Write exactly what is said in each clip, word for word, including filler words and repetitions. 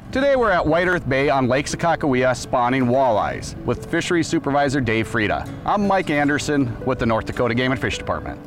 Today we're at White Earth Bay on Lake Sakakawea spawning walleyes with Fisheries Supervisor Dave Frieda. I'm Mike Anderson with the North Dakota Game and Fish Department.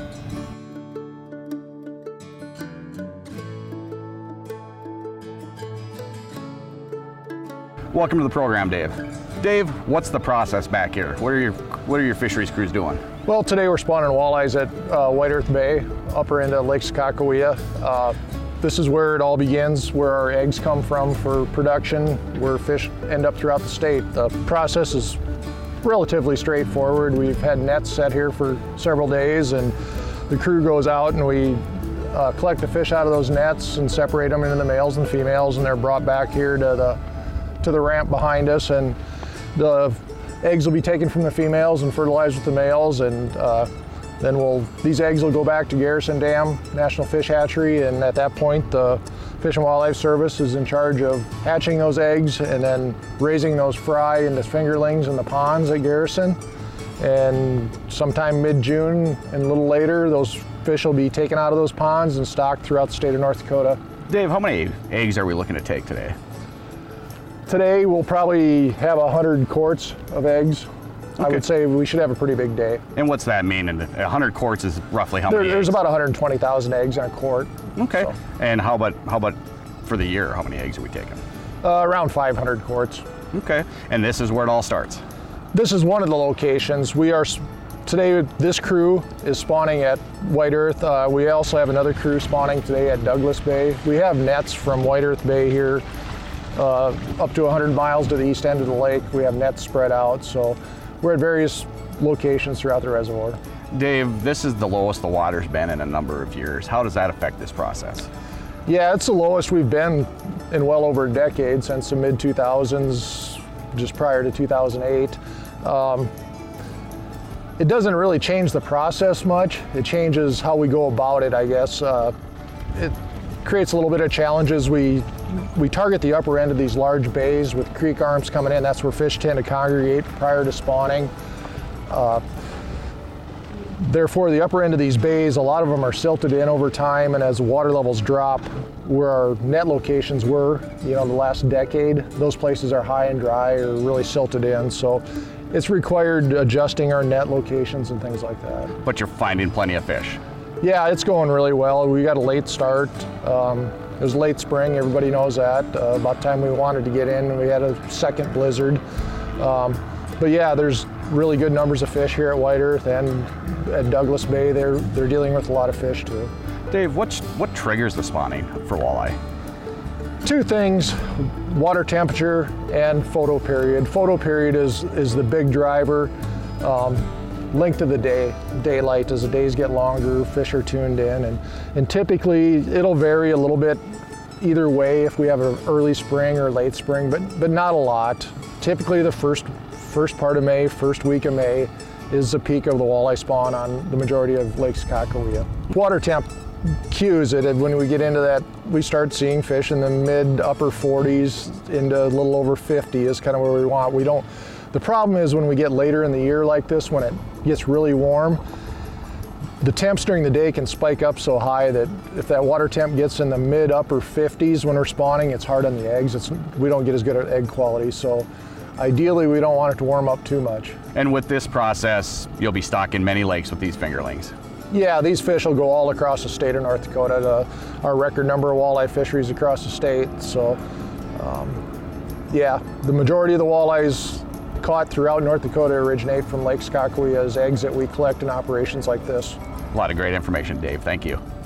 Welcome to the program, Dave. Dave, what's the process back here? What are your what are your fisheries crews doing? Well, today we're spawning walleyes at uh, White Earth Bay, upper end of Lake Sakakawea. Uh, This is where it all begins, where our eggs come from for production, where fish end up throughout the state. The process is relatively straightforward. We've had nets set here for several days, and the crew goes out and we uh, collect the fish out of those nets and separate them into the males and females, and they're brought back here to the, to the ramp behind us, and the eggs will be taken from the females and fertilized with the males, and uh, Then we'll, these eggs will go back to Garrison Dam National Fish Hatchery, and at that point the Fish and Wildlife Service is in charge of hatching those eggs and then raising those fry into fingerlings in the ponds at Garrison. And sometime mid-June and a little later, those fish will be taken out of those ponds and stocked throughout the state of North Dakota. Dave, how many eggs are we looking to take today? Today we'll probably have one hundred quarts of eggs. Okay. I would say we should have a pretty big day. And what's that mean? And one hundred quarts is roughly how there, many There's eggs? about one hundred twenty thousand eggs on a quart. Okay. So. And how about how about for the year? How many eggs are we taking? Uh, around five hundred quarts. Okay. And this is where it all starts? This is one of the locations. We are, today this crew is spawning at White Earth. Uh, we also have another crew spawning today at Douglas Bay. We have nets from White Earth Bay here uh, up to one hundred miles to the east end of the lake. We have nets spread out. So we're at various locations throughout the reservoir. Dave, this is the lowest the water's been in a number of years. How does that affect this process? Yeah, it's the lowest we've been in well over a decade, since the mid two thousands, just prior to two thousand eight. Um, it doesn't really change the process much. It changes how we go about it, I guess. Uh, it creates a little bit of challenges. We We target the upper end of these large bays with creek arms coming in. That's where fish tend to congregate prior to spawning. Uh, therefore, the upper end of these bays, a lot of them are silted in over time, and as water levels drop, where our net locations were, you know, the last decade, those places are high and dry or really silted in. So it's required adjusting our net locations and things like that. But you're finding plenty of fish. Yeah, it's going really well. We got a late start. Um, It was late spring, everybody knows that. Uh, about the time we wanted to get in, we had a second blizzard. Um, but yeah, there's really good numbers of fish here at White Earth, and at Douglas Bay, they're, they're dealing with a lot of fish too. Dave, what, what triggers the spawning for walleye? Two things, water temperature and photo period. Photo period is, is the big driver. Um, length of the day, daylight, as the days get longer, fish are tuned in, and, and typically it'll vary a little bit either way if we have an early spring or late spring, but, but not a lot. Typically the first, first part of May, first week of May is the peak of the walleye spawn on the majority of Lake Sakakawea. Water temp cues it, and when we get into that, we start seeing fish in the mid upper forties into a little over fifty is kind of where we want. We don't, the problem is when we get later in the year like this, when it gets really warm, the temps during the day can spike up so high that if that water temp gets in the mid upper fifties when we're spawning, it's hard on the eggs. It's, we don't get as good at egg quality. So ideally, we don't want it to warm up too much. And with this process, you'll be stocking many lakes with these fingerlings. Yeah, these fish will go all across the state of North Dakota to our record number of walleye fisheries across the state. So um, yeah, the majority of the walleyes caught throughout North Dakota originate from Lake Sakakawea as eggs that we collect in operations like this. A lot of great information, Dave. Thank you.